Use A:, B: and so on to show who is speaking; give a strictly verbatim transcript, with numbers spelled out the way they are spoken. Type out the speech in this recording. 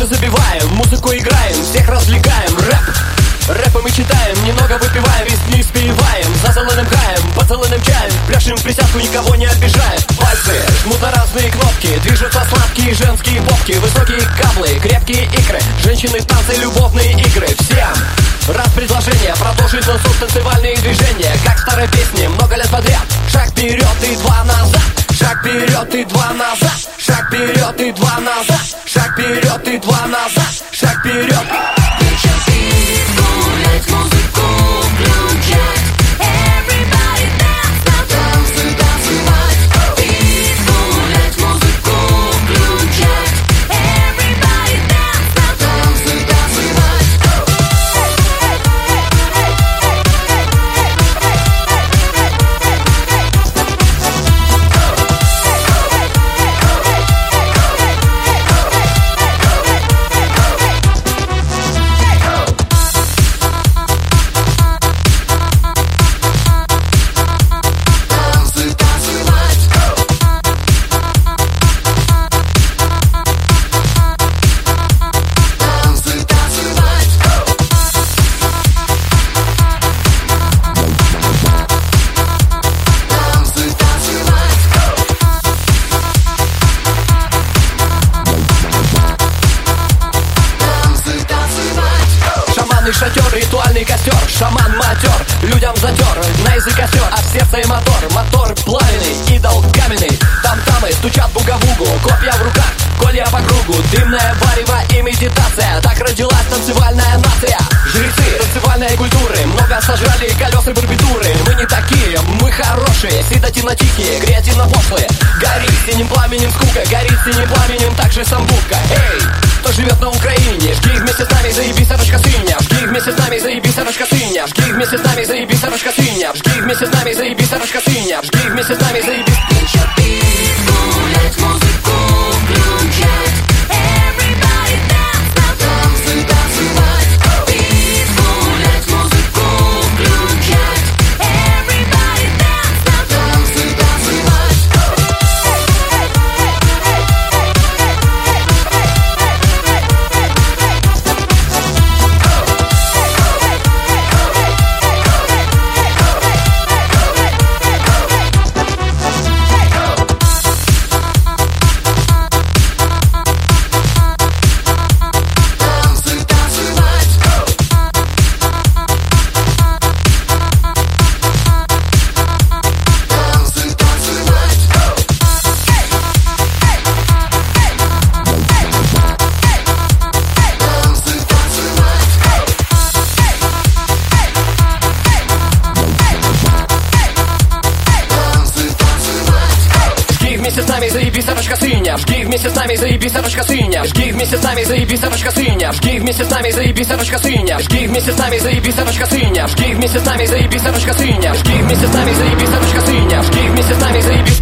A: уже забиваем, музыку играем, всех развлекаем. Рэп, рэпом и читаем, немного выпиваем, весь не спеваем. За зеленым краем, под зеленым чаем, пляшем в присядку, никого не обижаем. Пальцы жмут на разные кнопки, движутся сладкие женские попки. Высокие каблы, крепкие икры, женщины в танце, любовные игры. Всем раз предложение, продолжить танцуют танцевальные движения. Как в старой песне, много лет подряд. Шаг вперед и два назад, шаг вперед и два назад, шаг вперед и два назад, шаг вперед и два назад, шаг вперед.
B: Вечер пить, гулять, музыку включать. Everybody dance, на танцы танцевать. Пить, гулять, музыку включать. Everybody dance, на танцы танцевать.
A: Шатер, ритуальный костер, шаман матер, людям затер, на язык костер, а в сердце и мотор, мотор плавленый, идол каменный, там-тамы стучат буга-бугу, копья в руках, колья по кругу, дымное варево и медитация, так родилась танцевальная нация. Жрецы танцевальной культуры, много сожрали колеса барбитуры, мы не такие, мы хорошие, седативно тихие, креативно пошлые, горит синим пламенем скука, горит синим пламенем также самбука. Эй, кто живет на Украине, жги вместе с нами, заебись, сорочка сыня, жги вместе с нами, заебись, сорочка сыня, жги вместе с нами, заебись, сорочка сыня, жги вместе с нами, заебись, сорочка сыня, жги вместе с нами, заебись.
B: Вечер пить, гулять, музыку включать. Everybody dance, на танцы танцевать. Пить, гулять, музыку включать. Everybody dance, на танцы танцевать.
A: Вместе с нами, заебись, сорочка сыня, жги вместе с нами, заебись, сорочка сыня, жги вместе с нами, заебись, сорочка сыня, жги вместе с нами, заебись, сорочка сыня, жги вместе с нами, заебись, сорочка сыня, жги вместе с нами, заебись, сорочка сыня, жги вместе с нами, заебись, сорочка сыня, жги вместе с нами, заебись.